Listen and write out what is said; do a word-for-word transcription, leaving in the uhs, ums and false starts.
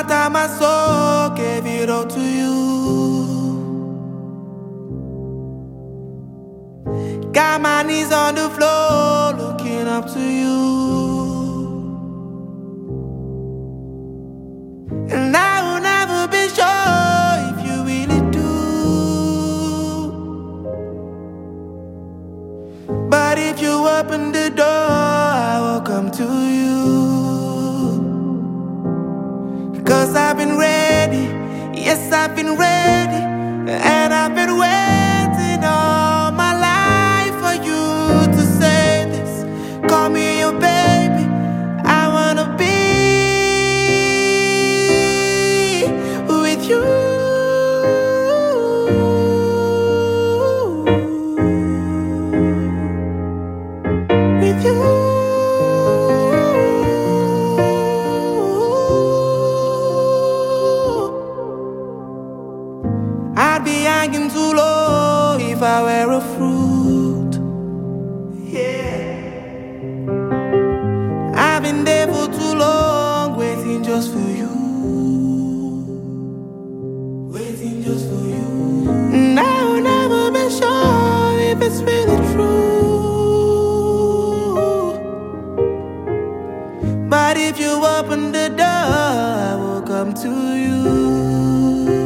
heart and my soul gave it all to you. Got my knees on the floor, looking up to you. And I will never be sure if you really do. But if you open the door, I will come to you. Cause I've been ready, yes I've been ready. And I've been waiting all my life for you to say this. Call me your baby, I wanna be with you. With you. I'd be hanging too low if I were a fruit. Yeah. I've been there for too long, waiting just for you. Waiting just for you. And I will never be sure if it's really true. But if you open the door, I will come to you.